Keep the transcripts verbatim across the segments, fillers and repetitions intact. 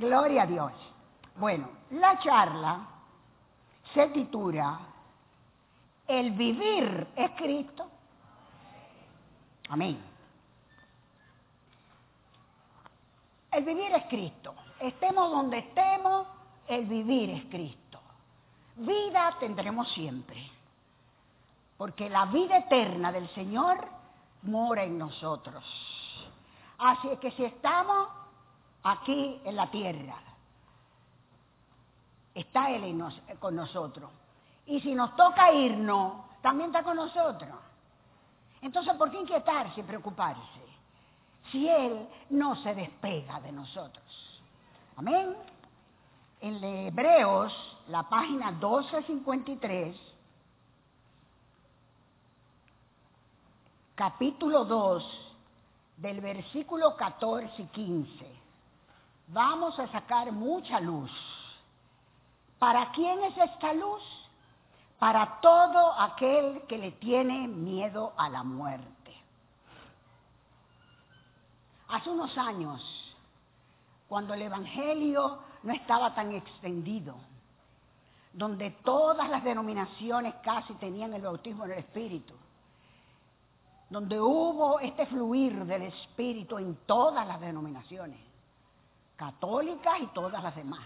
Gloria a Dios. Bueno, la charla se titula El vivir es Cristo. Amén. El vivir es Cristo. Estemos donde estemos, el vivir es Cristo. Vida tendremos siempre, porque la vida eterna del Señor mora en nosotros. Así es que si estamos aquí en la tierra, está Él en nos, con nosotros. Y si nos toca irnos, también está con nosotros. Entonces, ¿por qué inquietarse y preocuparse si Él no se despega de nosotros? Amén. En Hebreos, la página doce cincuenta y tres, capítulo dos, del versículo catorce y quince, vamos a sacar mucha luz. ¿Para quién es esta luz? Para todo aquel que le tiene miedo a la muerte. Hace unos años, cuando el Evangelio no estaba tan extendido, donde todas las denominaciones casi tenían el bautismo en el Espíritu, donde hubo este fluir del Espíritu en todas las denominaciones, católicas y todas las demás.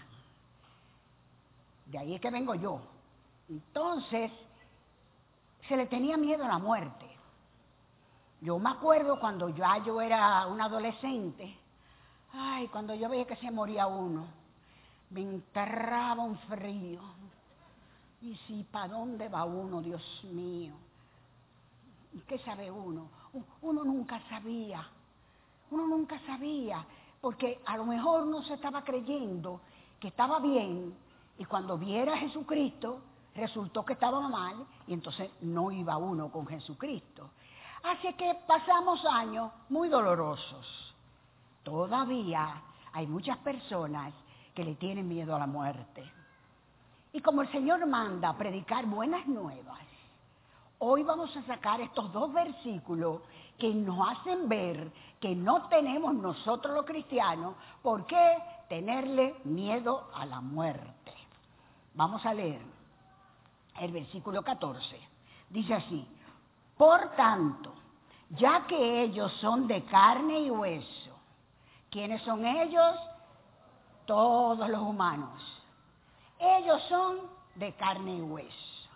De ahí es que vengo yo. Entonces, se le tenía miedo a la muerte. Yo me acuerdo cuando ya yo era una adolescente, ay, cuando yo veía que se moría uno, me enterraba un frío. Y si, ¿para dónde va uno, Dios mío? ¿Y qué sabe uno? Uno nunca sabía, uno nunca sabía, porque a lo mejor no se estaba creyendo que estaba bien, y cuando viera a Jesucristo, resultó que estaba mal, y entonces no iba uno con Jesucristo. Así que pasamos años muy dolorosos. Todavía hay muchas personas que le tienen miedo a la muerte. Y como el Señor manda a predicar buenas nuevas, hoy vamos a sacar estos dos versículos que nos hacen ver que no tenemos nosotros los cristianos por qué tenerle miedo a la muerte. Vamos a leer el versículo catorce. Dice así: por tanto, ya que ellos son de carne y hueso, ¿quiénes son ellos? Todos los humanos. Ellos son de carne y hueso.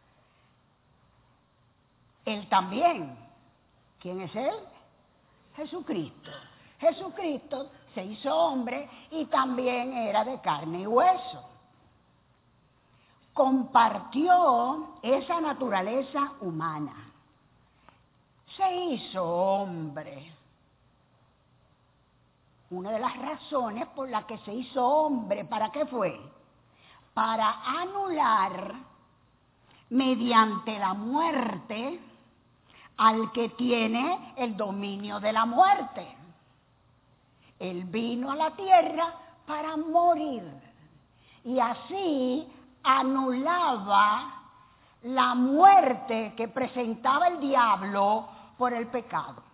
Él también. ¿Quién es Él? Jesucristo. Jesucristo se hizo hombre y también era de carne y hueso. Compartió esa naturaleza humana. Se hizo hombre. Una de las razones por las que se hizo hombre, ¿para qué fue? Para anular mediante la muerte al que tiene el dominio de la muerte. Él vino a la tierra para morir y así anulaba la muerte que presentaba el diablo por el pecado.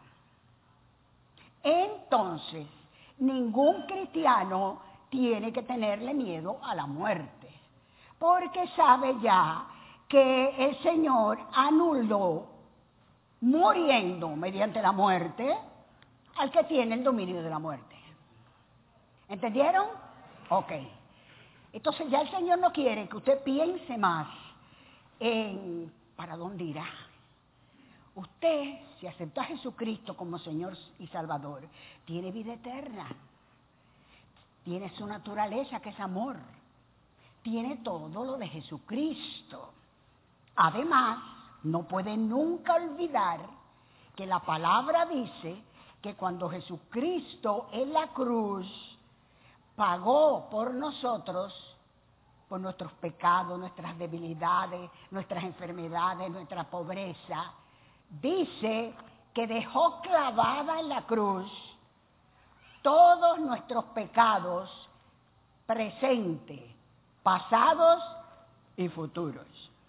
Entonces, ningún cristiano tiene que tenerle miedo a la muerte, porque sabe ya que el Señor anuló, muriendo mediante la muerte, al que tiene el dominio de la muerte. ¿Entendieron? Ok. Entonces ya el Señor no quiere que usted piense más en para dónde irá. Usted, si aceptó a Jesucristo como Señor y Salvador, tiene vida eterna. Tiene su naturaleza, que es amor. Tiene todo lo de Jesucristo. Además, no puede nunca olvidar que la palabra dice que cuando Jesucristo en la cruz pagó por nosotros, por nuestros pecados, nuestras debilidades, nuestras enfermedades, nuestra pobreza, dice que dejó clavada en la cruz todos nuestros pecados presentes, pasados y futuros.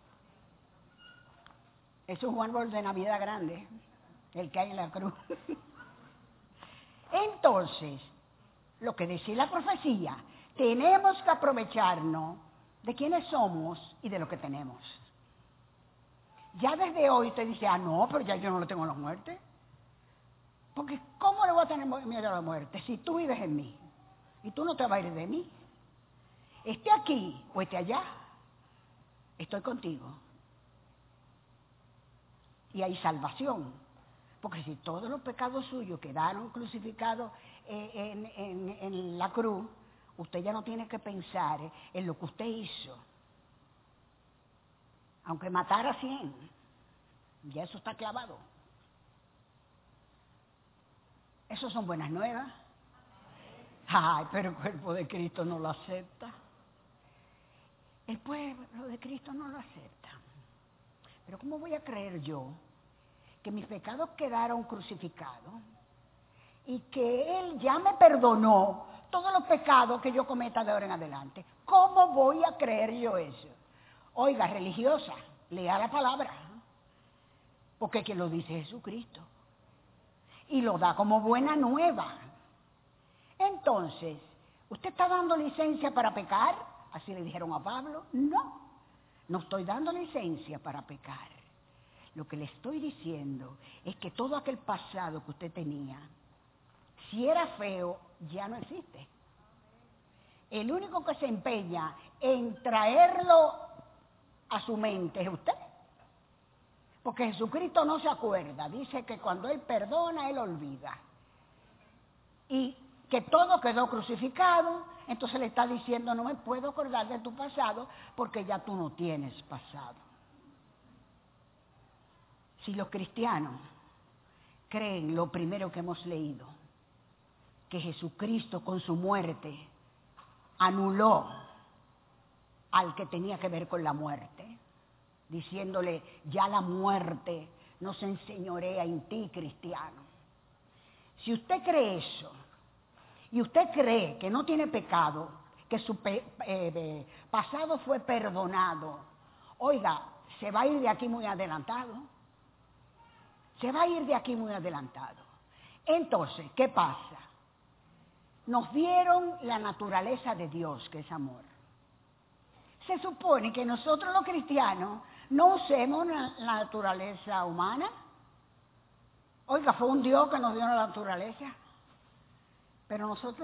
Es un árbol de Navidad grande, el que hay en la cruz. Entonces, lo que dice la profecía, tenemos que aprovecharnos de quiénes somos y de lo que tenemos. Ya desde hoy usted dice, ah, no, pero ya yo no le tengo la muerte. Porque ¿cómo le voy a tener miedo a la muerte si tú vives en mí? Y tú no te vas a ir de mí. Esté aquí o esté allá, estoy contigo. Y hay salvación. Porque si todos los pecados suyos quedaron crucificados en, en, en la cruz, usted ya no tiene que pensar en lo que usted hizo. Aunque matara a cien, ya eso está clavado. Eso son buenas nuevas. Ay, pero el cuerpo de Cristo no lo acepta. El pueblo de Cristo no lo acepta. Pero ¿cómo voy a creer yo que mis pecados quedaron crucificados y que Él ya me perdonó todos los pecados que yo cometa de ahora en adelante? ¿Cómo voy a creer yo eso? Oiga, religiosa, lea la palabra, porque quien lo dice es Jesucristo y lo da como buena nueva. Entonces, ¿usted está dando licencia para pecar? Así le dijeron a Pablo. No, no estoy dando licencia para pecar. Lo que le estoy diciendo es que todo aquel pasado que usted tenía, si era feo, ya no existe. El único que se empeña en traerlo a su mente es usted. Porque Jesucristo no se acuerda. Dice que cuando Él perdona, Él olvida. Y que todo quedó crucificado, entonces le está diciendo, no me puedo acordar de tu pasado porque ya tú no tienes pasado. Si los cristianos creen lo primero que hemos leído, que Jesucristo con su muerte anuló al que tenía que ver con la muerte, diciéndole, ya la muerte no se enseñorea en ti, cristiano. Si usted cree eso, y usted cree que no tiene pecado, que su pe eh, pasado fue perdonado, oiga, se va a ir de aquí muy adelantado. Se va a ir de aquí muy adelantado. Entonces, ¿qué pasa? Nos dieron la naturaleza de Dios, que es amor. Se supone que nosotros los cristianos no usemos la, la naturaleza humana. Oiga, fue un Dios que nos dio la naturaleza. Pero nosotros,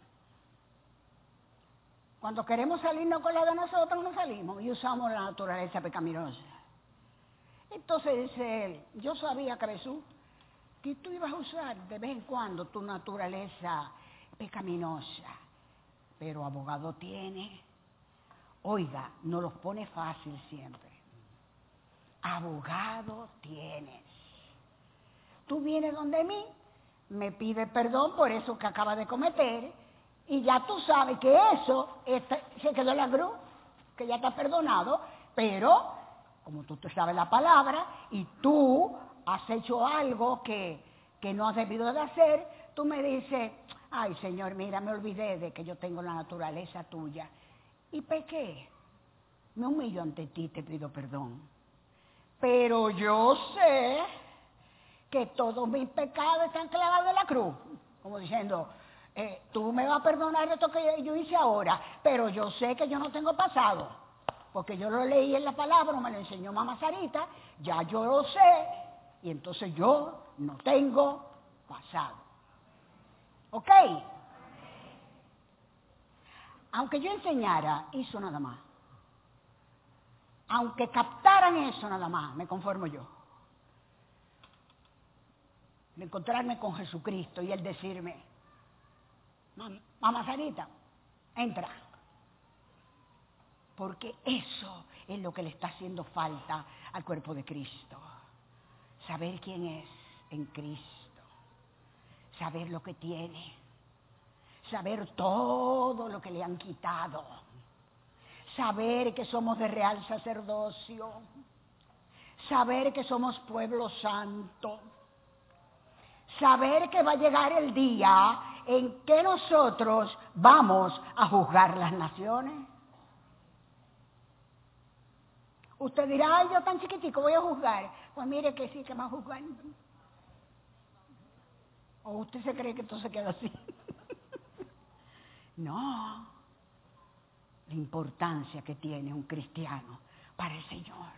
cuando queremos salirnos con la de nosotros, no salimos y usamos la naturaleza pecaminosa. Entonces dice él, yo sabía, Jesús, que tú ibas a usar de vez en cuando tu naturaleza pecaminosa, pero abogado tiene. Oiga, no los pone fácil siempre. Abogado tienes. Tú vienes donde mí, me pide perdón por eso que acaba de cometer y ya tú sabes que eso está, se quedó en la cruz, que ya está perdonado, pero como tú te sabes la palabra y tú has hecho algo que, que no has debido de hacer, tú me dices, ay Señor, mira, me olvidé de que yo tengo la naturaleza tuya y pequé, me humillo ante ti, te pido perdón, pero yo sé que todos mis pecados están clavados en la cruz, como diciendo, eh, tú me vas a perdonar esto que yo hice ahora, pero yo sé que yo no tengo pasado, porque yo lo leí en la palabra, me lo enseñó mamá Sarita, ya yo lo sé, y entonces yo no tengo pasado. ¿Ok? Aunque yo enseñara eso nada más, aunque captaran eso nada más, me conformo yo. De encontrarme con Jesucristo y Él decirme, mamá Sarita, entra. Porque eso es lo que le está haciendo falta al cuerpo de Cristo. Saber quién es en Cristo. Saber lo que tiene. Saber todo lo que le han quitado. Saber que somos de real sacerdocio. Saber que somos pueblo santo. Saber que va a llegar el día en que nosotros vamos a juzgar las naciones. Usted dirá, ay, yo tan chiquitico voy a juzgar. Pues mire que sí, que va a juzgar. ¿O usted se cree que todo se queda así? No, la importancia que tiene un cristiano para el Señor.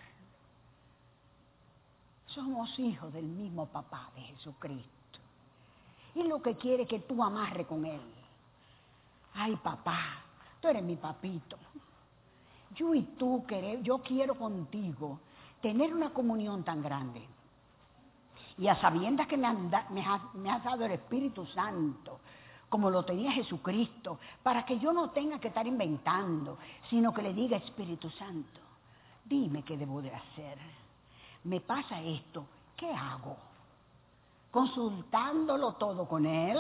Somos hijos del mismo papá de Jesucristo. Y lo que quiere es que tú amarres con Él. Ay, papá, tú eres mi papito. Yo y tú, queremos, yo quiero contigo tener una comunión tan grande. Y a sabiendas que me, anda, me, has, me has dado el Espíritu Santo, como lo tenía Jesucristo, para que yo no tenga que estar inventando, sino que le diga, Espíritu Santo, dime qué debo de hacer. Me pasa esto, ¿qué hago? Consultándolo todo con Él,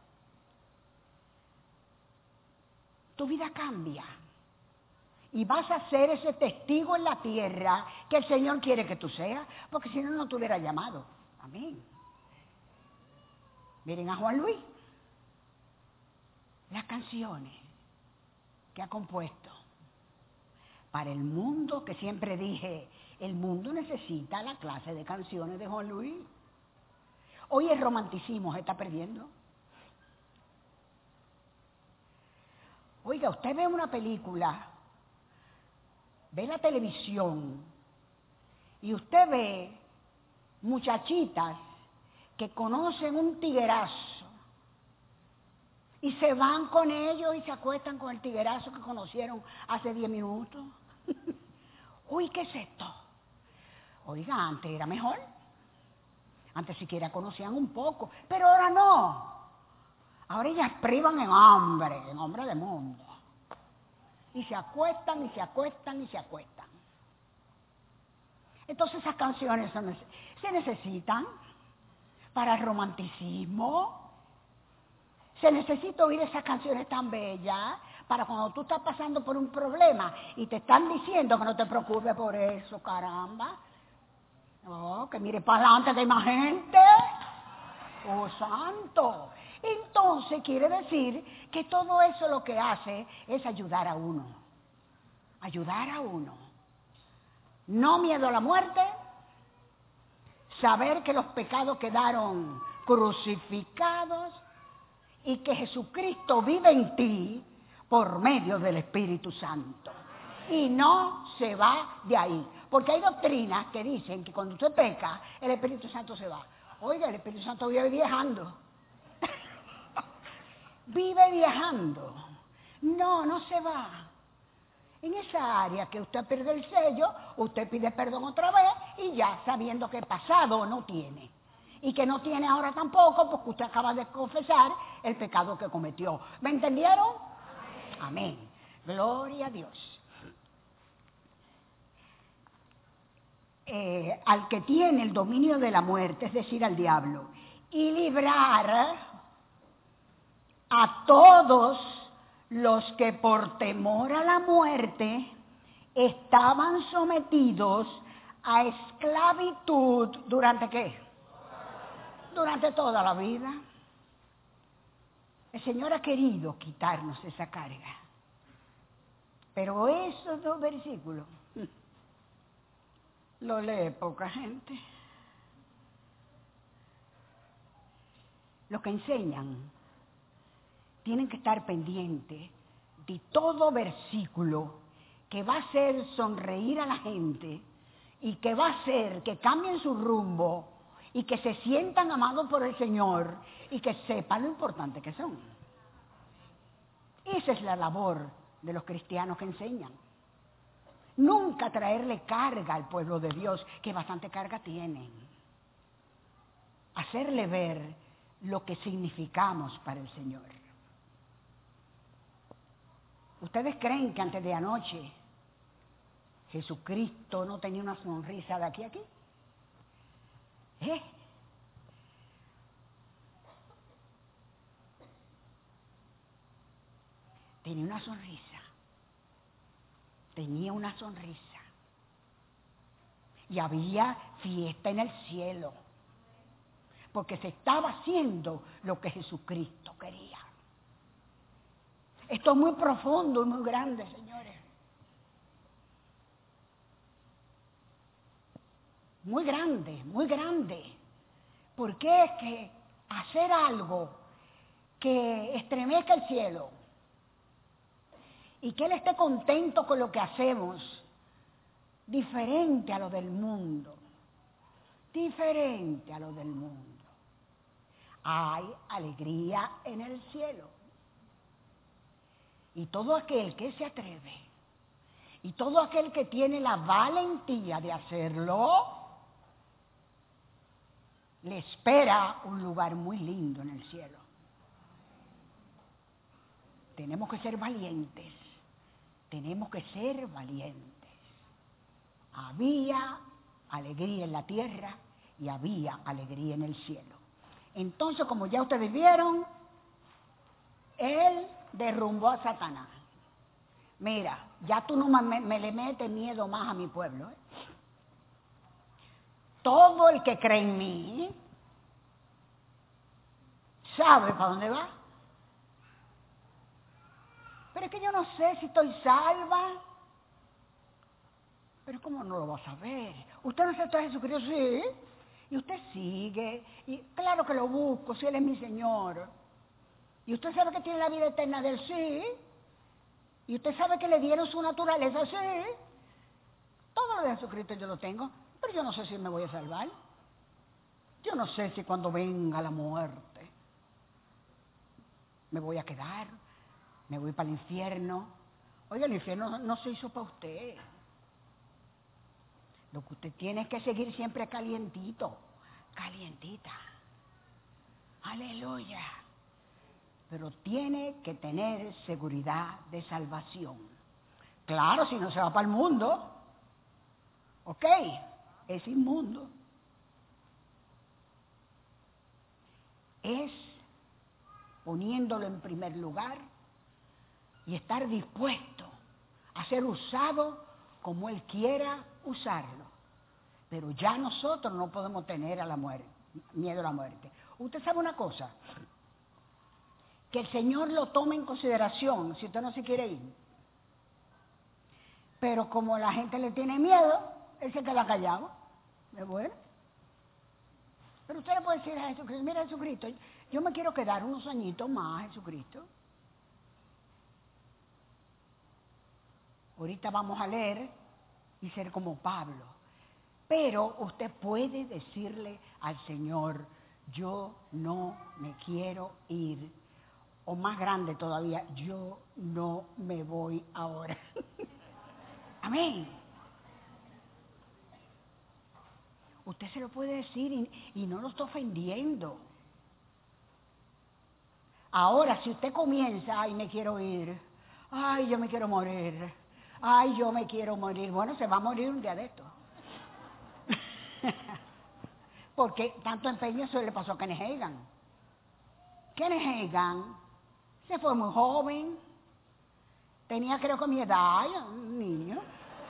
tu vida cambia. Y vas a ser ese testigo en la tierra que el Señor quiere que tú seas, porque si no, no te hubiera llamado. Amén. Miren a Juan Luis, las canciones que ha compuesto para el mundo, que siempre dije, el mundo necesita la clase de canciones de Juan Luis. Hoy el romanticismo se está perdiendo. Oiga, usted ve una película, ve la televisión y usted ve muchachitas que conocen un tiguerazo y se van con ellos y se acuestan con el tiguerazo que conocieron hace diez minutos. Uy, ¿qué es esto? Oiga, antes era mejor. Antes siquiera conocían un poco, pero ahora no. Ahora ellas privan en hambre, en hambre de mundo. Y se acuestan, y se acuestan, y se acuestan. Entonces esas canciones son, se necesitan para el romanticismo. Se necesita oír esas canciones tan bellas para cuando tú estás pasando por un problema y te están diciendo que no te preocupes por eso, caramba. Oh, que mire para adelante que hay más gente. Oh, santo. Entonces quiere decir que todo eso lo que hace es ayudar a uno. Ayudar a uno. No miedo a la muerte. Saber que los pecados quedaron crucificados y que Jesucristo vive en ti por medio del Espíritu Santo. Y no se va de ahí. Porque hay doctrinas que dicen que cuando usted peca, el Espíritu Santo se va. Oiga, el Espíritu Santo vive viajando. Vive viajando. No, no se va. En esa área que usted pierde el sello, usted pide perdón otra vez y ya sabiendo que pasado no tiene. Y que no tiene ahora tampoco porque usted acaba de confesar el pecado que cometió. ¿Me entendieron? Amén. Gloria a Dios. Eh, al que tiene el dominio de la muerte, es decir, al diablo, y librar a todos los que por temor a la muerte estaban sometidos a esclavitud, ¿durante qué? Durante toda la vida. El Señor ha querido quitarnos esa carga. Pero esos dos versículos lo lee poca gente. Los que enseñan tienen que estar pendientes de todo versículo que va a hacer sonreír a la gente y que va a hacer que cambien su rumbo y que se sientan amados por el Señor y que sepan lo importante que son. Esa es la labor de los cristianos que enseñan. Nunca traerle carga al pueblo de Dios, que bastante carga tienen. Hacerle ver lo que significamos para el Señor. ¿Ustedes creen que antes de anoche Jesucristo no tenía una sonrisa de aquí a aquí? ¿Eh? Tenía una sonrisa. Tenía una sonrisa. Y había fiesta en el cielo. Porque se estaba haciendo lo que Jesucristo quería. Esto es muy profundo y muy grande, señores. Muy grande, muy grande. Porque es que hacer algo que estremezca el cielo, y que Él esté contento con lo que hacemos, diferente a lo del mundo, diferente a lo del mundo. Hay alegría en el cielo. Y todo aquel que se atreve, y todo aquel que tiene la valentía de hacerlo, le espera un lugar muy lindo en el cielo. Tenemos que ser valientes, tenemos que ser valientes. Había alegría en la tierra y había alegría en el cielo. Entonces, como ya ustedes vieron, Él derrumbó a Satanás. Mira, ya tú no me, me le metes miedo más a mi pueblo, ¿eh? Todo el que cree en mí sabe para dónde va. Pero es que yo no sé si estoy salva. Pero ¿cómo no lo va a saber? Usted no aceptó a Jesucristo, sí. Y usted sigue. Y claro que lo busco, si Él es mi Señor. Y usted sabe que tiene la vida eterna de Él, sí. Y usted sabe que le dieron su naturaleza, sí. Todo lo de Jesucristo yo lo tengo. Pero yo no sé si me voy a salvar. Yo no sé si cuando venga la muerte me voy a quedar. Me voy para el infierno. Oiga, el infierno no, no se hizo para usted. Lo que usted tiene es que seguir siempre calientito, calientita. Aleluya. Pero tiene que tener seguridad de salvación. Claro, si no se va para el mundo, ok, es inmundo. Es poniéndolo en primer lugar y estar dispuesto a ser usado como Él quiera usarlo. Pero ya nosotros no podemos tener a la muerte, miedo a la muerte. Usted sabe una cosa, que el Señor lo tome en consideración si usted no se quiere ir. Pero como la gente le tiene miedo, Él se queda callado. ¿Es bueno? Pero usted le puede decir a Jesucristo, mira Jesucristo, yo me quiero quedar unos añitos más, Jesucristo. Ahorita vamos a leer y ser como Pablo. Pero usted puede decirle al Señor, yo no me quiero ir. O más grande todavía, yo no me voy ahora. Amén. Usted se lo puede decir y, y no lo está ofendiendo. Ahora, si usted comienza, ay, me quiero ir, ay, yo me quiero morir, ay, yo me quiero morir, bueno, se va a morir un día de esto. Porque tanto empeño eso le pasó a Kenneth Hagin. Kenneth Hagin se fue muy joven, tenía creo que mi edad, un niño.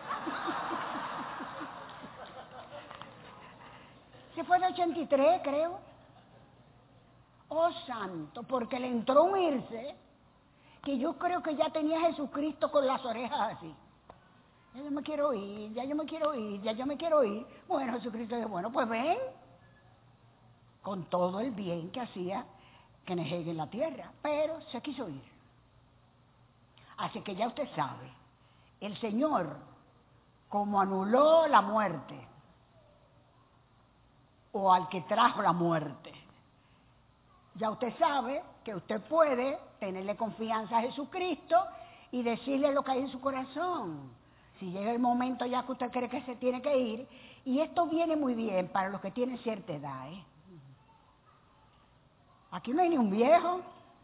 Se fue de ochenta y tres, creo. Oh, santo, porque le entró un irse que yo creo que ya tenía a Jesucristo con las orejas así. Ya yo me quiero ir, ya yo me quiero ir, ya yo me quiero ir. Bueno, Jesucristo dijo, bueno, pues ven. Con todo el bien que hacía Kenneth Hagin en la tierra, pero se quiso ir. Así que ya usted sabe, el Señor, como anuló la muerte, o al que trajo la muerte, ya usted sabe que usted puede tenerle confianza a Jesucristo y decirle lo que hay en su corazón. Si llega el momento ya que usted cree que se tiene que ir, y esto viene muy bien para los que tienen cierta edad, ¿eh? Aquí no hay ni un viejo.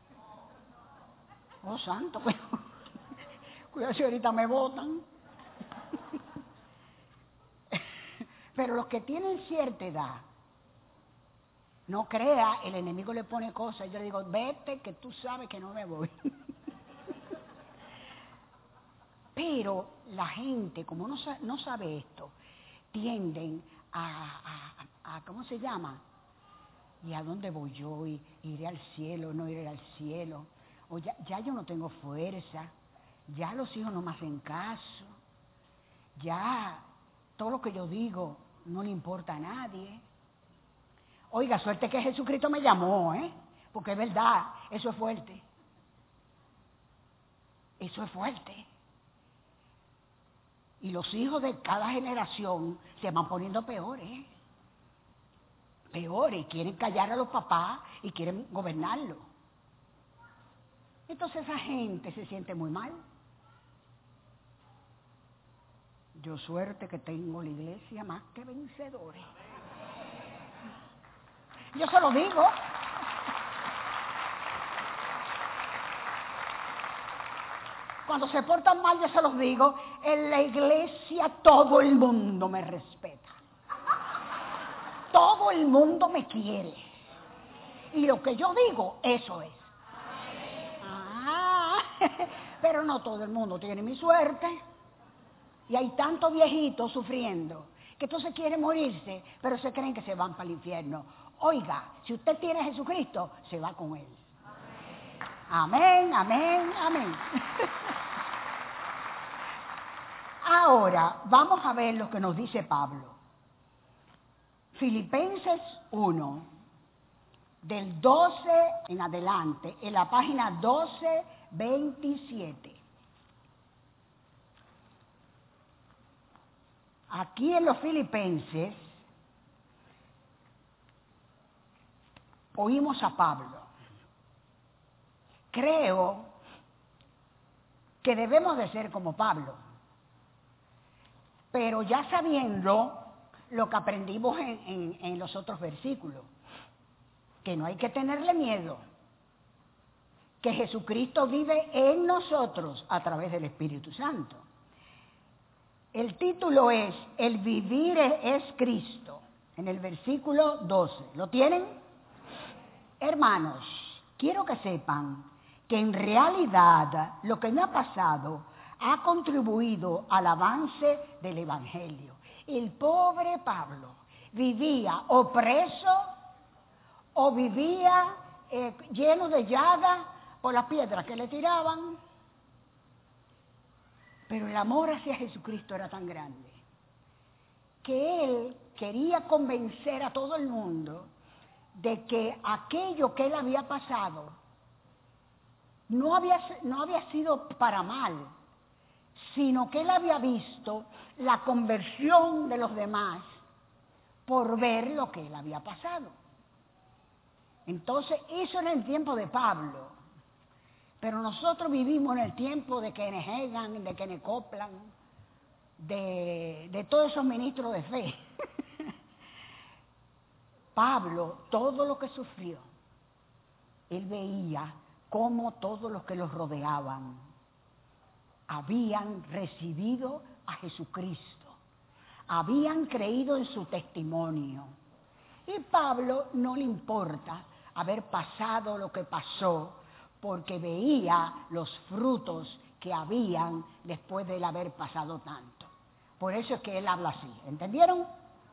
Oh, santo, cuidado, cuidado si ahorita me botan. Pero los que tienen cierta edad, no crea, el enemigo le pone cosas. Yo le digo, vete que tú sabes que no me voy. Pero la gente, como no sabe, no sabe esto, tienden a, a, a, ¿cómo se llama? ¿Y a dónde voy yo? ¿Y, ¿Iré al cielo? ¿No iré al cielo? O ya, ya yo no tengo fuerza, ya los hijos no me hacen caso, ya todo lo que yo digo no le importa a nadie. Oiga, suerte que Jesucristo me llamó, ¿eh? Porque es verdad, eso es fuerte. Eso es fuerte. Y los hijos de cada generación se van poniendo peores. Peores, quieren callar a los papás y quieren gobernarlo. Entonces esa gente se siente muy mal. Yo suerte que tengo la iglesia más que vencedores. Yo se lo digo. Cuando se portan mal, yo se los digo, en la iglesia todo el mundo me respeta. Todo el mundo me quiere. Y lo que yo digo, eso es. Ah, pero no todo el mundo tiene mi suerte. Y hay tantos viejitos sufriendo que entonces quieren morirse, pero se creen que se van para el infierno. Oiga, si usted tiene a Jesucristo, se va con Él. Amén, amén, amén. Ahora, vamos a ver lo que nos dice Pablo. Filipenses uno, del doce en adelante, en la página doce veintisiete. Aquí en los Filipenses oímos a Pablo. Creo que debemos de ser como Pablo, pero ya sabiendo lo que aprendimos en, en, en los otros versículos, que no hay que tenerle miedo, que Jesucristo vive en nosotros a través del Espíritu Santo. El título es El vivir es Cristo, en el versículo doce. ¿Lo tienen? Hermanos, quiero que sepan que en realidad lo que me ha pasado ha contribuido al avance del Evangelio. El pobre Pablo vivía o preso o vivía eh, lleno de llagas por las piedras que le tiraban. Pero el amor hacia Jesucristo era tan grande que él quería convencer a todo el mundo de que aquello que él había pasado no había, no había sido para mal, sino que él había visto la conversión de los demás por ver lo que él había pasado. Entonces, eso era el tiempo de Pablo. Pero nosotros vivimos en el tiempo de Kenneth Hagin, de Kenneth Copeland, de, de todos esos ministros de fe. Pablo, todo lo que sufrió, él veía cómo todos los que los rodeaban habían recibido a Jesucristo, habían creído en su testimonio. Y Pablo no le importa haber pasado lo que pasó, porque veía los frutos que habían después de él haber pasado tanto. Por eso es que él habla así, ¿entendieron?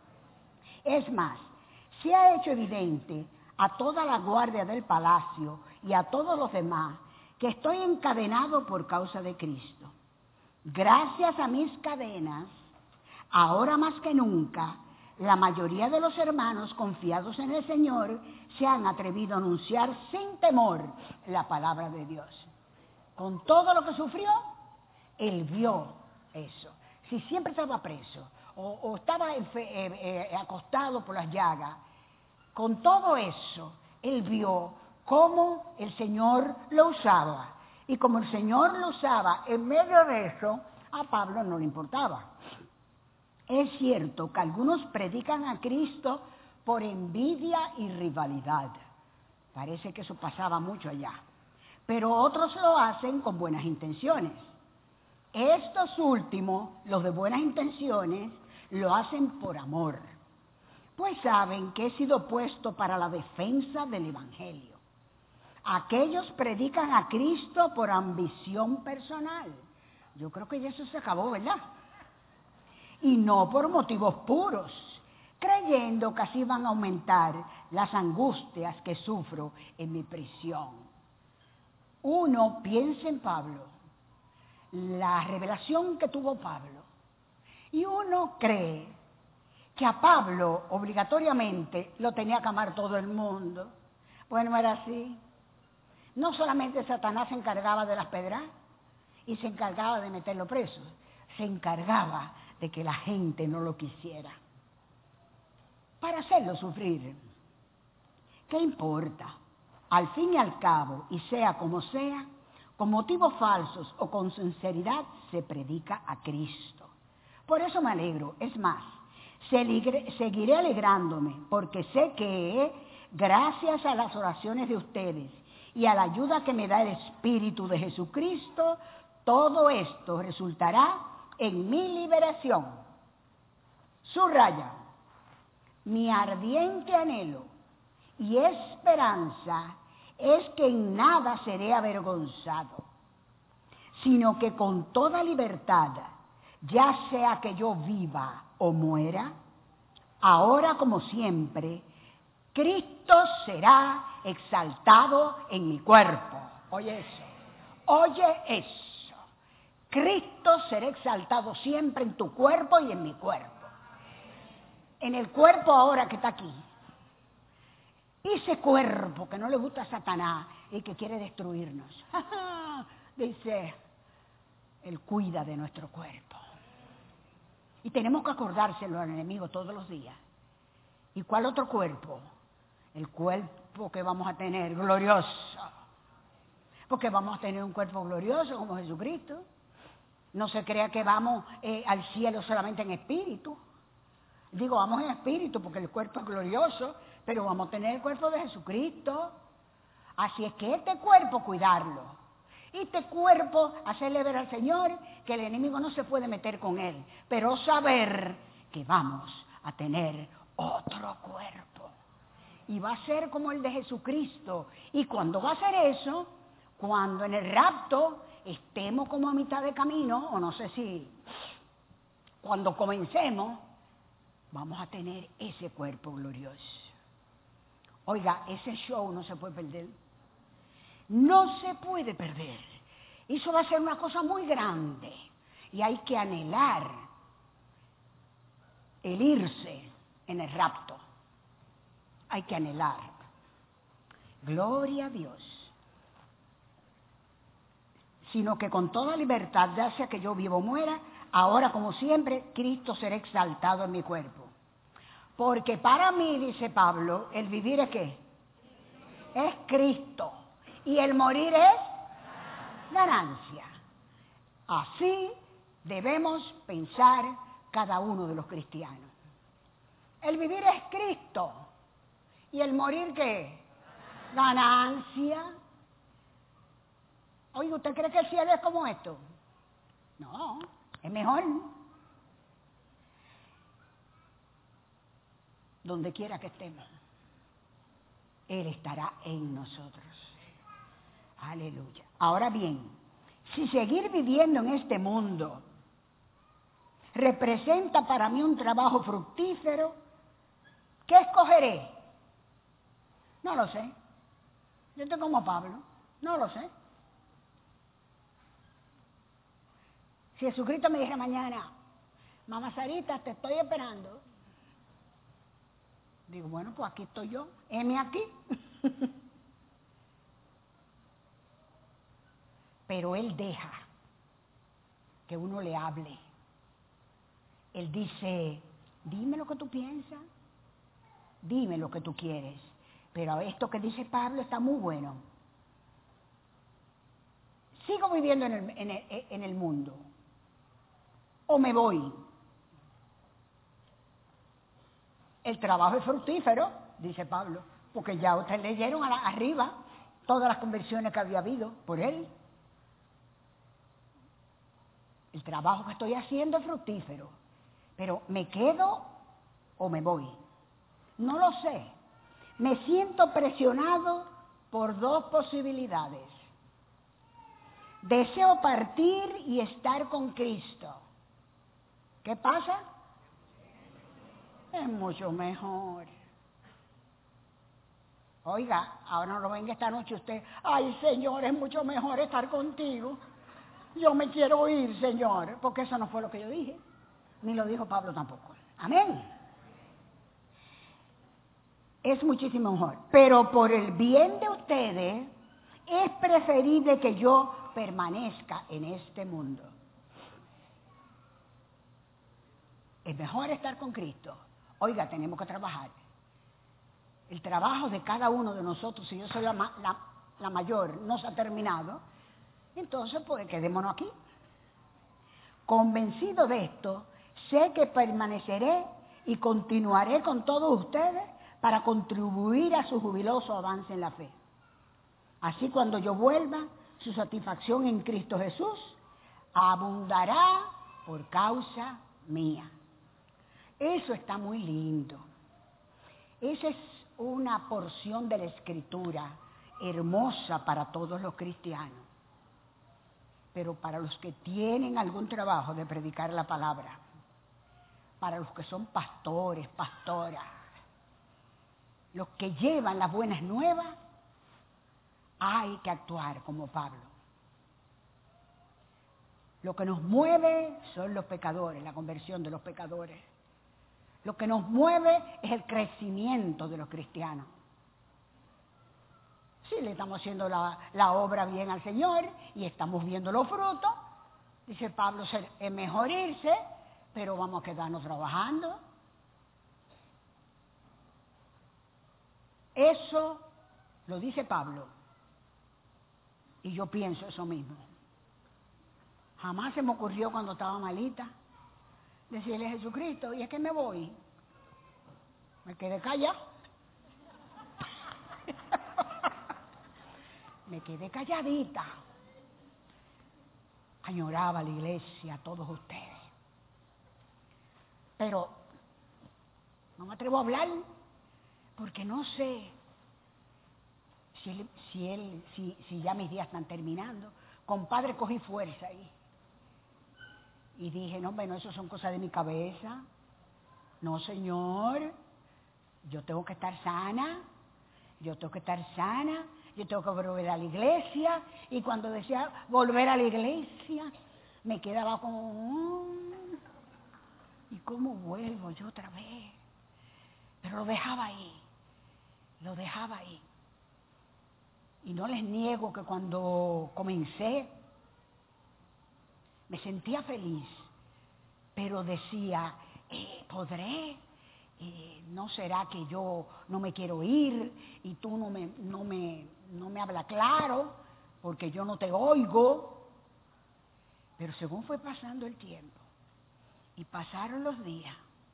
Es más, se ha hecho evidente a toda la guardia del palacio y a todos los demás que estoy encadenado por causa de Cristo. Gracias a mis cadenas, ahora más que nunca, la mayoría de los hermanos confiados en el Señor se han atrevido a anunciar sin temor la palabra de Dios. Con todo lo que sufrió, él vio eso. Si siempre estaba preso o, o estaba eh, eh, acostado por las llagas, con todo eso, él vio cómo el Señor lo usaba. Y como el Señor lo usaba en medio de eso, a Pablo no le importaba. Es cierto que algunos predican a Cristo por envidia y rivalidad. Parece que eso pasaba mucho allá. Pero otros lo hacen con buenas intenciones. Estos últimos, los de buenas intenciones, lo hacen por amor. Pues saben que he sido puesto para la defensa del Evangelio. Aquellos predican a Cristo por ambición personal. Yo creo que ya eso se acabó, ¿verdad? Y no por motivos puros, creyendo que así van a aumentar las angustias que sufro en mi prisión. Uno piensa en Pablo, la revelación que tuvo Pablo, y uno cree que a Pablo obligatoriamente lo tenía que amar todo el mundo. Bueno, era así. No solamente Satanás se encargaba de las pedras, y se encargaba de meterlo preso. Se encargaba de que la gente no lo quisiera, para hacerlo sufrir. ¿Qué importa? Al fin y al cabo, y sea como sea, con motivos falsos o con sinceridad, se predica a Cristo. Por eso me alegro. Es más, seguiré alegrándome, porque sé que, gracias a las oraciones de ustedes y a la ayuda que me da el Espíritu de Jesucristo, todo esto resultará en mi liberación. Subraya, mi ardiente anhelo y esperanza es que en nada seré avergonzado, sino que con toda libertad, ya sea que yo viva o muera, ahora como siempre, Cristo será exaltado en mi cuerpo. Oye eso, oye eso. Cristo será exaltado siempre en tu cuerpo y en mi cuerpo. En el cuerpo ahora que está aquí. Ese cuerpo que no le gusta a Satanás y que quiere destruirnos. Dice, Él cuida de nuestro cuerpo. Y tenemos que acordárselo al enemigo todos los días. ¿Y cuál otro cuerpo? El cuerpo que vamos a tener glorioso. Porque vamos a tener un cuerpo glorioso como Jesucristo. No se crea que vamos eh, al cielo solamente en espíritu. Digo, vamos en espíritu porque el cuerpo es glorioso, pero vamos a tener el cuerpo de Jesucristo. Así es que este cuerpo, cuidarlo. Y este cuerpo, hacerle ver al Señor que el enemigo no se puede meter con él, pero saber que vamos a tener otro cuerpo. Y va a ser como el de Jesucristo. Y cuando va a ser eso, cuando en el rapto estemos como a mitad de camino, o no sé si, cuando comencemos, vamos a tener ese cuerpo glorioso. Oiga, ese show no se puede perder. No se puede perder. Eso va a ser una cosa muy grande. Y hay que anhelar el irse en el rapto. Hay que anhelar. Gloria a Dios. Sino que con toda libertad, ya sea que yo vivo o muera, ahora como siempre, Cristo será exaltado en mi cuerpo. Porque para mí, dice Pablo, el vivir es ¿qué? Es Cristo. Y el morir es ganancia. Así debemos pensar cada uno de los cristianos. El vivir es Cristo. ¿Y el morir qué? Ganancia. Oye, ¿usted cree que el cielo es como esto? No, es mejor. Donde quiera que estemos, Él estará en nosotros. Aleluya. Ahora bien, si seguir viviendo en este mundo representa para mí un trabajo fructífero, ¿qué escogeré? No lo sé. Yo estoy como Pablo, no lo sé. Si Jesucristo me dijera mañana, mamá Sarita, te estoy esperando. Digo, bueno, pues aquí estoy yo, heme aquí. Pero Él deja que uno le hable. Él dice, dime lo que tú piensas, dime lo que tú quieres. Pero esto que dice Pablo está muy bueno. ¿Sigo viviendo en el, en el, en el mundo? ¿O me voy? El trabajo es fructífero, dice Pablo, porque ya ustedes leyeron a la, arriba todas las conversiones que había habido por él. El trabajo que estoy haciendo es fructífero, pero ¿me quedo o me voy? No lo sé. Me siento presionado por dos posibilidades. Deseo partir y estar con Cristo. ¿Qué pasa? Es mucho mejor. Oiga, ahora no venga esta noche usted, ay Señor, es mucho mejor estar contigo. Yo me quiero ir, Señor, porque eso no fue lo que yo dije, ni lo dijo Pablo tampoco. Amén. Es muchísimo mejor, pero por el bien de ustedes es preferible que yo permanezca en este mundo. Es mejor estar con Cristo. Oiga, tenemos que trabajar. El trabajo de cada uno de nosotros, si yo soy la, la, la mayor, no se ha terminado, entonces pues quedémonos aquí. Convencido de esto, sé que permaneceré y continuaré con todos ustedes para contribuir a su jubiloso avance en la fe. Así cuando yo vuelva, su satisfacción en Cristo Jesús abundará por causa mía. Eso está muy lindo. Esa es una porción de la Escritura hermosa para todos los cristianos. Pero para los que tienen algún trabajo de predicar la palabra, para los que son pastores, pastoras, los que llevan las buenas nuevas, hay que actuar como Pablo. Lo que nos mueve son los pecadores, la conversión de los pecadores. Lo que nos mueve es el crecimiento de los cristianos. Sí, le estamos haciendo la, la obra bien al Señor y estamos viendo los frutos. Dice Pablo, es mejor irse, pero vamos a quedarnos trabajando. Eso lo dice Pablo. Y yo pienso eso mismo. Jamás se me ocurrió cuando estaba malita decirle a Jesucristo, ¿y es que me voy? Me quedé callada. Me quedé calladita. Añoraba la iglesia, a todos ustedes. Pero no me atrevo a hablar porque no sé si, él, si, él, si, si ya mis días están terminando. Compadre, cogí fuerza ahí. Y dije, no, bueno, eso son cosas de mi cabeza. No, Señor, yo tengo que estar sana, yo tengo que estar sana, yo tengo que volver a la iglesia. Y cuando decía volver a la iglesia, me quedaba como, mm, ¿y cómo vuelvo yo otra vez? Pero lo dejaba ahí, lo dejaba ahí. Y no les niego que cuando comencé, me sentía feliz, pero decía, eh, ¿podré? Eh, ¿No será que yo no me quiero ir y tú no me, no me, no me hablas claro porque yo no te oigo? Pero según fue pasando el tiempo y pasaron los días,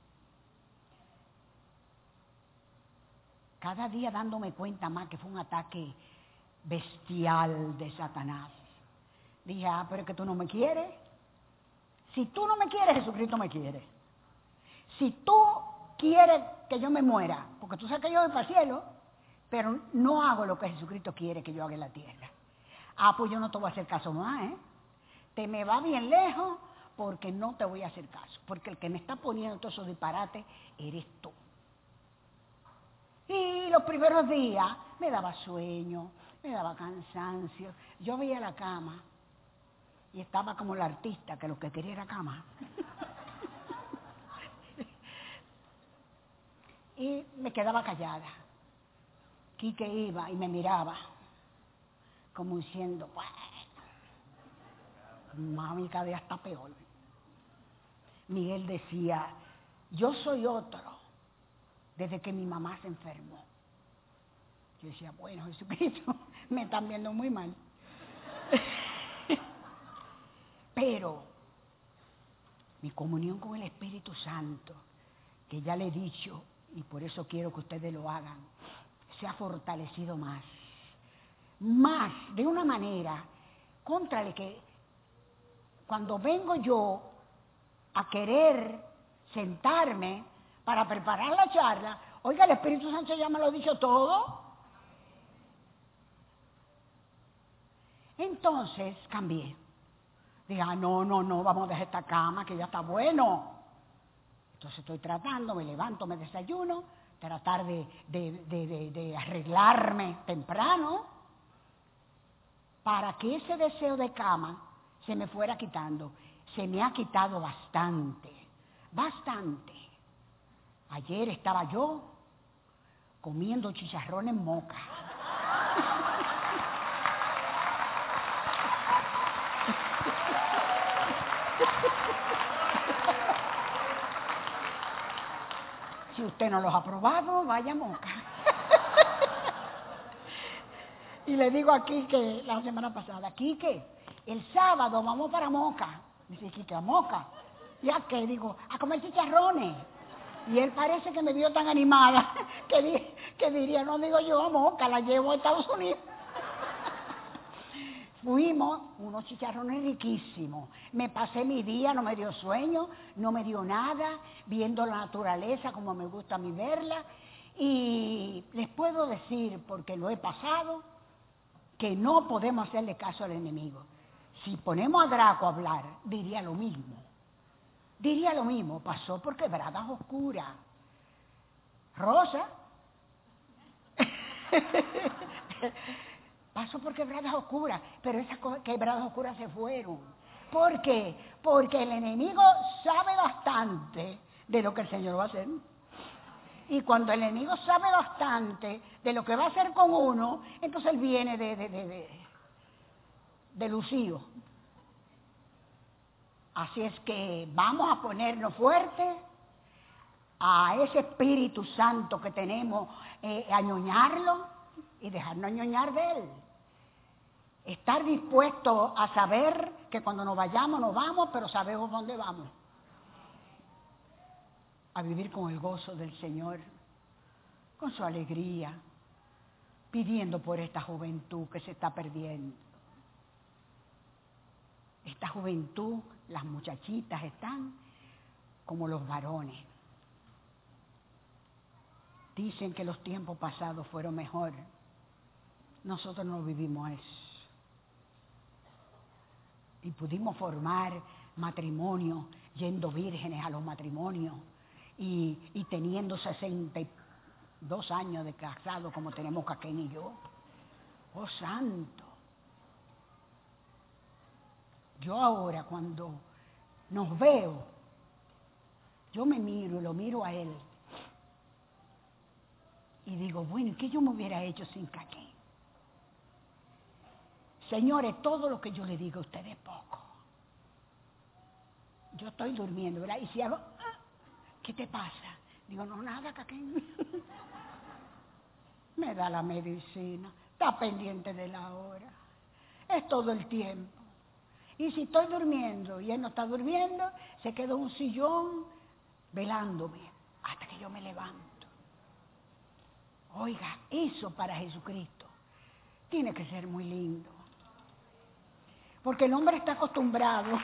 cada día dándome cuenta más que fue un ataque bestial de Satanás. Dije, ah, pero es que tú no me quieres. Si tú no me quieres, Jesucristo me quiere. Si tú quieres que yo me muera, porque tú sabes que yo voy para el cielo, pero no hago lo que Jesucristo quiere que yo haga en la tierra. Ah, pues yo no te voy a hacer caso más, ¿eh? Te me va bien lejos porque no te voy a hacer caso. Porque el que me está poniendo todos esos disparates eres tú. Y los primeros días me daba sueño, me daba cansancio. Yo veía la cama y estaba como el artista que lo que quería era cama. Y me quedaba callada. Quique iba y me miraba como diciendo, bueno, mami cada día está peor. Miguel decía, yo soy otro desde que mi mamá se enfermó. Yo decía, bueno, Jesucristo, me están viendo muy mal. Pero mi comunión con el Espíritu Santo, que ya le he dicho, y por eso quiero que ustedes lo hagan, se ha fortalecido más. Más, de una manera, contrale que cuando vengo yo a querer sentarme para preparar la charla, oiga, el Espíritu Santo ya me lo ha dicho todo. Entonces cambié. Dije, ah, no, no, no, vamos a dejar esta cama que ya está bueno. Entonces estoy tratando, me levanto, me desayuno, tratar de, de, de, de, de arreglarme temprano para que ese deseo de cama se me fuera quitando. Se me ha quitado bastante, bastante. Ayer estaba yo comiendo chicharrón en moca. usted no los ha probado, vaya Moca. Y le digo a Quique la semana pasada, Quique, el sábado vamos para Moca. Dice Quique, ¿a Moca? ¿Y a qué? Digo, a comer chicharrones. Y él parece que me vio tan animada que, di, que diría, no digo yo a Moca, la llevo a Estados Unidos. Fuimos, unos chicharrones riquísimos. Me pasé mi día, no me dio sueño, no me dio nada, viendo la naturaleza como me gusta a mí verla. Y les puedo decir, porque lo he pasado, que no podemos hacerle caso al enemigo. Si ponemos a Draco a hablar, diría lo mismo. Diría lo mismo, pasó por quebradas oscuras. Rosa, pasó por quebradas oscuras, pero esas quebradas oscuras se fueron. ¿Por qué? Porque el enemigo sabe bastante de lo que el Señor va a hacer. Y cuando el enemigo sabe bastante de lo que va a hacer con uno, entonces él viene de, de, de, de, de Lucío. Así es que vamos a ponernos fuertes a ese Espíritu Santo que tenemos, eh, añoñarlo y dejarnos añoñar de él. Estar dispuesto a saber que cuando nos vayamos, nos vamos, pero sabemos dónde vamos. A vivir con el gozo del Señor, con su alegría, pidiendo por esta juventud que se está perdiendo. Esta juventud, las muchachitas están como los varones. Dicen que los tiempos pasados fueron mejor. Nosotros no vivimos eso. Y pudimos formar matrimonios, yendo vírgenes a los matrimonios. Y, y teniendo sesenta y dos años de casado como tenemos Caquén y yo. ¡Oh, santo! Yo ahora cuando nos veo, yo me miro y lo miro a él. Y digo, bueno, ¿qué yo me hubiera hecho sin Caquén? Señores, todo lo que yo le digo a ustedes es poco. Yo estoy durmiendo, ¿verdad? Y si hago... ¿Qué te pasa? Digo, no, nada, Caquén. Me da la medicina, está pendiente de la hora. Es todo el tiempo. Y si estoy durmiendo y él no está durmiendo, se queda en un sillón velándome hasta que yo me levanto. Oiga, eso para Jesucristo tiene que ser muy lindo. Porque el hombre está acostumbrado...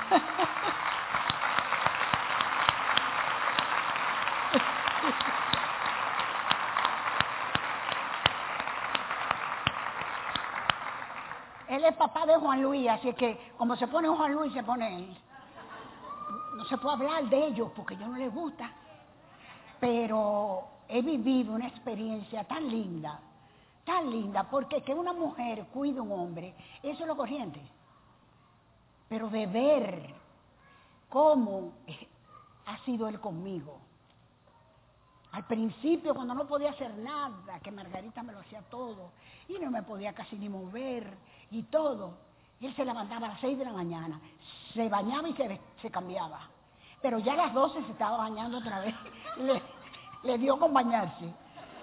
Él es papá de Juan Luis, así que como se pone Juan Luis, se pone él. No se puede hablar de ellos porque a ellos no les gusta. Pero he vivido una experiencia tan linda, tan linda, porque que una mujer cuide a un hombre, eso es lo corriente. Pero de ver cómo ha sido él conmigo. Al principio, cuando no podía hacer nada, que Margarita me lo hacía todo, y no me podía casi ni mover, y todo. Él se levantaba a las seis de la mañana, se bañaba y se, se cambiaba. Pero ya a las doce se estaba bañando otra vez. Le, le dio con bañarse.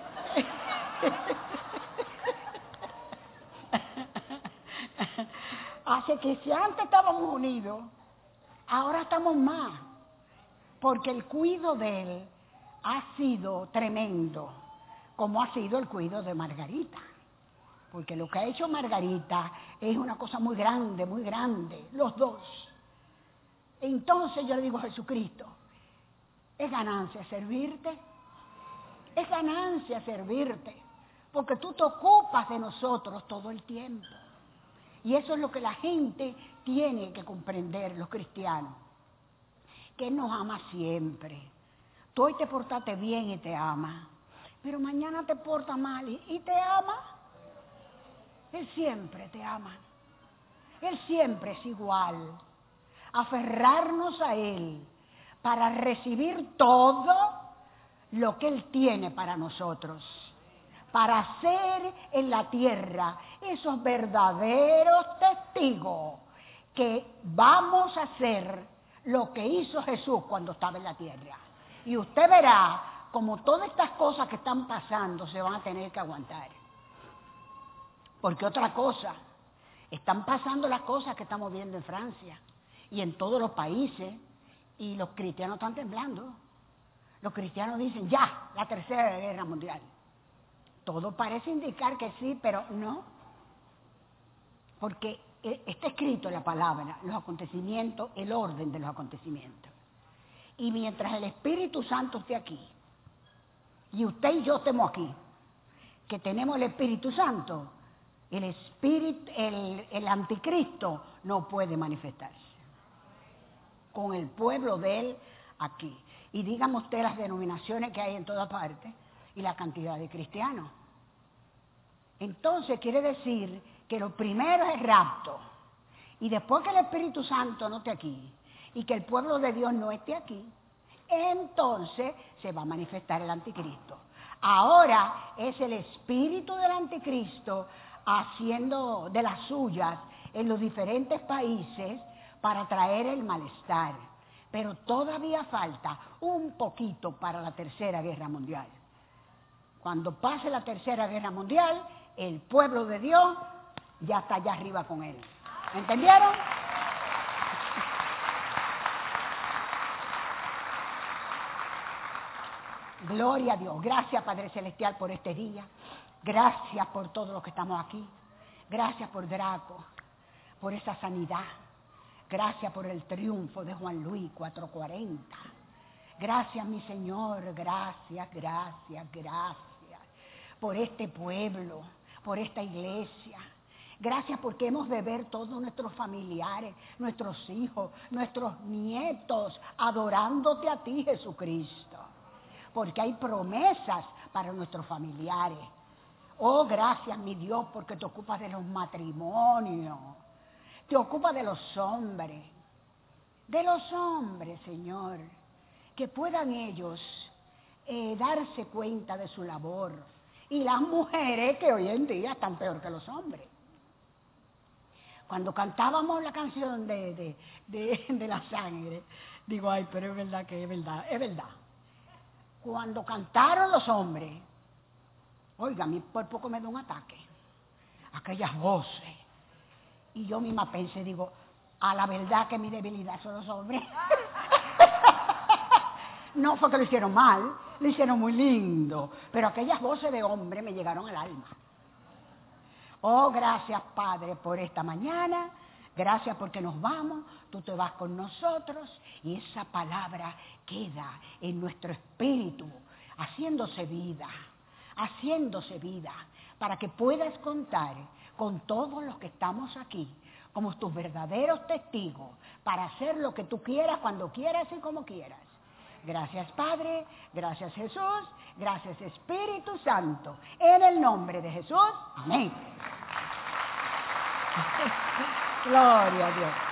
Así que si antes estábamos unidos, ahora estamos más. Porque el cuidado de él ha sido tremendo, como ha sido el cuidado de Margarita. Porque lo que ha hecho Margarita es una cosa muy grande, muy grande, los dos. Entonces yo le digo a Jesucristo, es ganancia servirte, es ganancia servirte, porque tú te ocupas de nosotros todo el tiempo. Y eso es lo que la gente tiene que comprender, los cristianos, que Él nos ama siempre. Tú hoy te portaste bien y te ama, pero mañana te portas mal y, y te ama. Él siempre te ama. Él siempre es igual. Aferrarnos a Él para recibir todo lo que Él tiene para nosotros. Para ser en la tierra esos verdaderos testigos que vamos a hacer lo que hizo Jesús cuando estaba en la tierra. Y usted verá como todas estas cosas que están pasando se van a tener que aguantar. Porque otra cosa, están pasando las cosas que estamos viendo en Francia y en todos los países, y los cristianos están temblando. Los cristianos dicen, ya, la tercera guerra mundial. Todo parece indicar que sí, pero no. Porque está escrito en la palabra, los acontecimientos, el orden de los acontecimientos. Y mientras el Espíritu Santo esté aquí, y usted y yo estemos aquí, que tenemos el Espíritu Santo, el espíritu, el, el anticristo no puede manifestarse con el pueblo de él aquí. Y dígame usted las denominaciones que hay en todas partes y la cantidad de cristianos. Entonces quiere decir que lo primero es el rapto, y después que el Espíritu Santo no esté aquí y que el pueblo de Dios no esté aquí, entonces se va a manifestar el anticristo. Ahora es el espíritu del anticristo haciendo de las suyas en los diferentes países para traer el malestar. Pero todavía falta un poquito para la tercera guerra mundial. Cuando pase la tercera guerra mundial, el pueblo de Dios ya está allá arriba con él. ¿Entendieron? Gloria a Dios. Gracias, Padre Celestial, por este día. Gracias por todos los que estamos aquí. Gracias por Draco, por esa sanidad. Gracias por el triunfo de Juan Luis cuatrocientos cuarenta. Gracias, mi Señor. Gracias, gracias, gracias. Por este pueblo, por esta iglesia. Gracias porque hemos de ver todos nuestros familiares, nuestros hijos, nuestros nietos, adorándote a ti, Jesucristo. Porque hay promesas para nuestros familiares. Oh, gracias, mi Dios, porque te ocupas de los matrimonios. Te ocupas de los hombres. De los hombres, Señor. Que puedan ellos eh, darse cuenta de su labor. Y las mujeres que hoy en día están peor que los hombres. Cuando cantábamos la canción de, de, de, de la sangre, digo, ay, pero es verdad que es verdad, es verdad. Cuando cantaron los hombres, oiga, a mí por poco me da un ataque. Aquellas voces. Y yo misma pensé, digo, a la verdad que mi debilidad son los hombres. No fue que lo hicieron mal, lo hicieron muy lindo. Pero aquellas voces de hombre me llegaron al alma. Oh, gracias, Padre, por esta mañana. Gracias porque nos vamos, tú te vas con nosotros y esa palabra queda en nuestro espíritu, haciéndose vida, haciéndose vida, para que puedas contar con todos los que estamos aquí, como tus verdaderos testigos, para hacer lo que tú quieras, cuando quieras y como quieras. Gracias, Padre, gracias, Jesús, gracias, Espíritu Santo, en el nombre de Jesús, amén. Gloria a Dios.